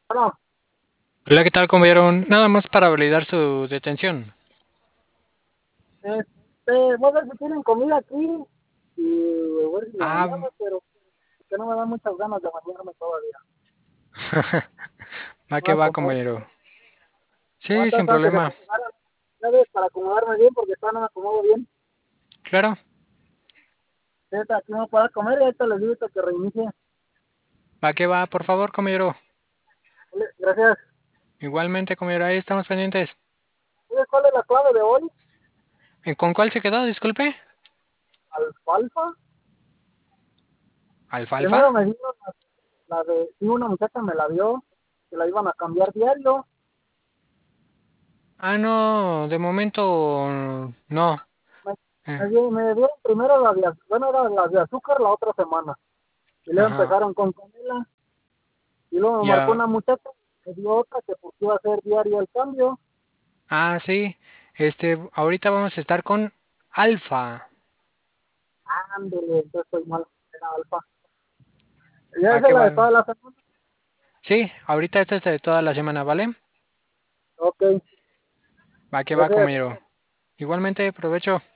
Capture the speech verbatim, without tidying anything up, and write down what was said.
Bueno, Hola, ¿qué tal, compañero? Nada más para validar su detención. este, voy a ver si tienen comida aquí y voy a ver si me Ah, bañaba, pero que no me dan muchas ganas de bañarme todavía. va Me voy que a va, comer, compañero. voy a Sí, sin tratar que se problema. acomodaran, ¿sabes? Para acomodarme bien, porque todavía no me acomodo bien. Claro, Ahorita aquí no puedo comer y ahorita les digo ahorita que reinicie. va que va, por favor, compañero. Vale, gracias. Igualmente, compañero, ahí estamos pendientes. ¿Sabes cuál es la clave de hoy? ¿Eh, ¿Con cuál se quedó? Disculpe. Alfalfa. ¿Alfalfa? Primero me dieron la, la de, sí, una muchacha me la dio, que la iban a cambiar diario. Ah, no, de momento no. Me, Eh, me, dio- me dieron primero la de, az- bueno, era la de azúcar la otra semana. Y luego ajá, empezaron con canela. Y luego me marcó ya. una muchacha, me dio otra que pues iba a hacer diario el cambio. Ah, sí. Este, ahorita vamos a estar con Alfa. Ándele, entonces estoy mal, era alfa. Ya Va esa es que la va. de toda la semana. Sí, ahorita esta es de toda la semana, ¿vale? Ok, Va que va, gracias. compañero. Igualmente, provecho.